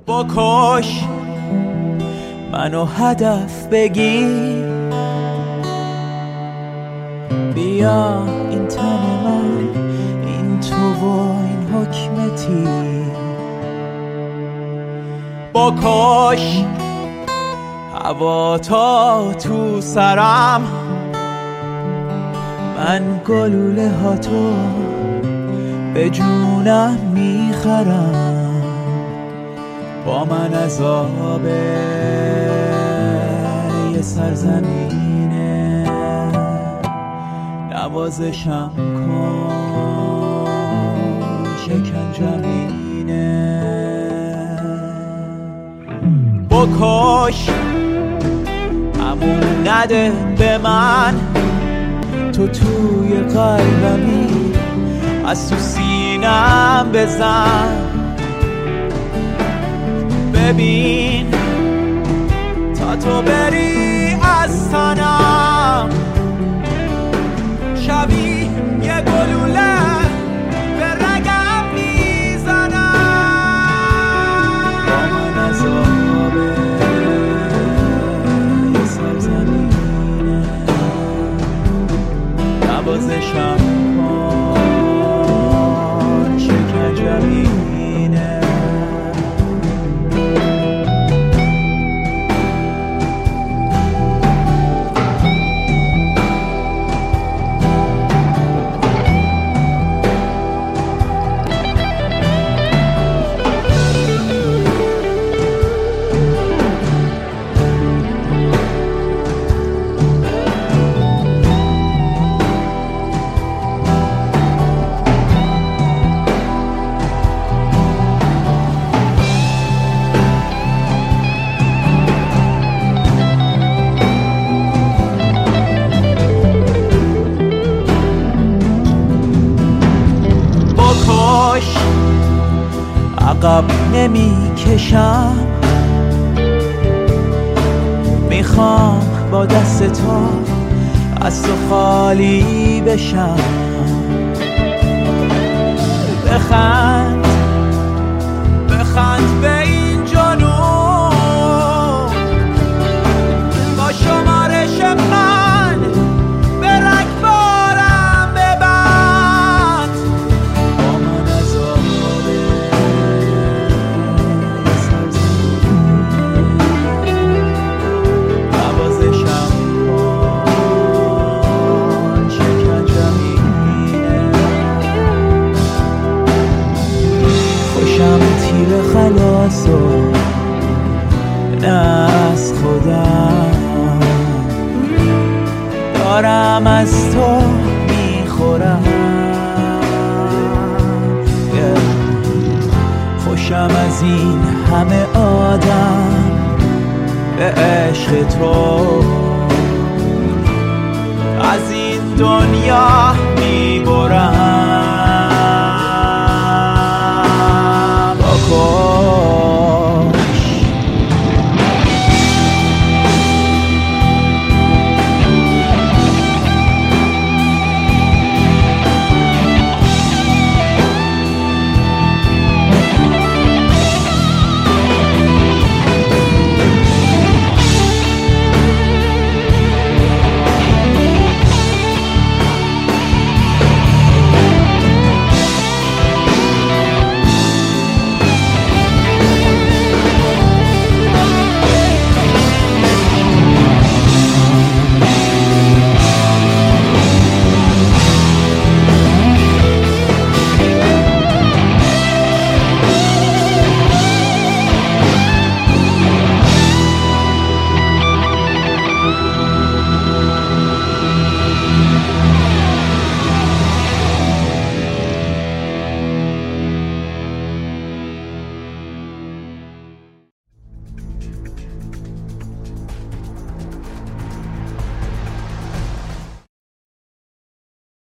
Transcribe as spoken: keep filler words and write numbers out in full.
بکش منو هدف بگیر، بیا این تن من، این تو و این حکم تیر. بکش هوا تا تو سرم، من گلوله ها تو به جونم میخرم. با من عذاب یه سرزمینه، نوازشم کن شکنجمینه. بکش همون نده به من، تو توی قلبمی از تو سینم بزن. ببین تا تو بری از تنم، شبیه یه گلوله به رگم میزنم. با من عذابه یه سرزمینه، نوازشم کن شکنجمینه. عقب نمی کشم، میخوام با دست تو از تو خالی بشم. بخند بخند به این جنون، با شمارش من به رگبارم ببند. با من عذاب نوازشم کن شکنجمینه. خوشم تیر خلاص و نه از خودم، دارم از تو میخورم. خوشم از این همه آدم به عشق تو، از این دنیا